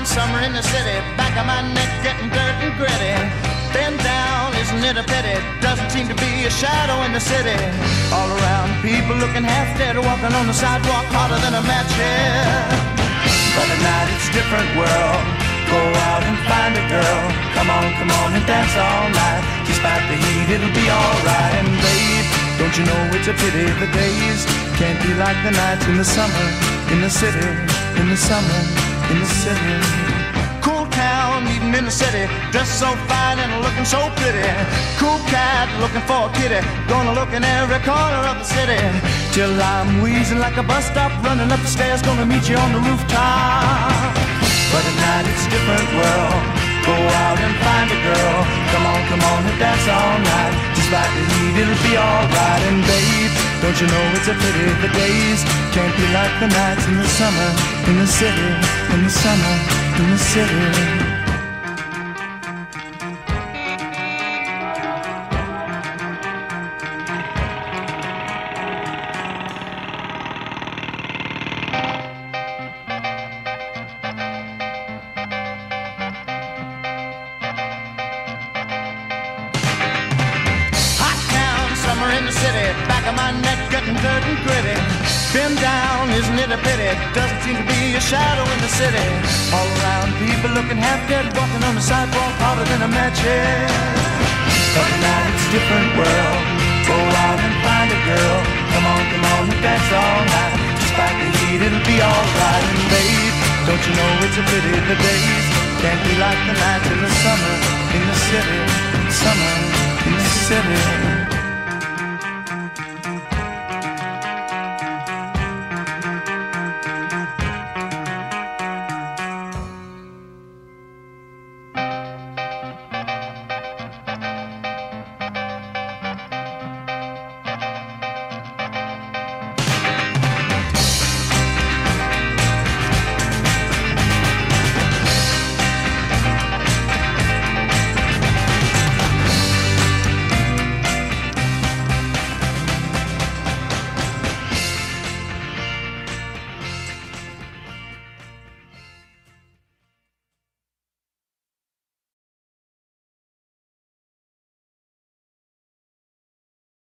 summer in the city, back of my neck getting dirt and gritty. Bend down, isn't it a pity? Doesn't seem to be a shadow in the city. All around, people looking half dead, walking on the sidewalk harder than a match head. But at night it's a different world. Go out and find a girl. Come on and dance all night. Despite the heat, it'll be alright. And babe, don't you know it's a pity the days can't be like the nights in the summer, in the city, in the summer, in the city. Cool town, meeting in the city, dressed so fine and looking so pretty. Cool cat, looking for a kitty, gonna look in every corner of the city. Till I'm wheezing like a bus stop, running up the stairs, gonna meet you on the rooftop. But at night it's a different world. Go out and find a girl. Come on and dance all night. Despite the heat, it'll be alright. And babe, don't you know it's a pity the days can't be like the nights in the summer, in the city, in the summer, in the city. In the city, back of my neck getting dirt and gritty. Bend down, isn't it a pity? Doesn't seem to be a shadow in the city. All around, people looking half dead, walking on the sidewalk harder than a match head. But tonight it's a different world. Go out and find a girl. Come on and dance all night. Despite the heat, it'll be alright. And babe, don't you know it's a pity the days can't be like the nights in the summer, in the city, summer, in the city.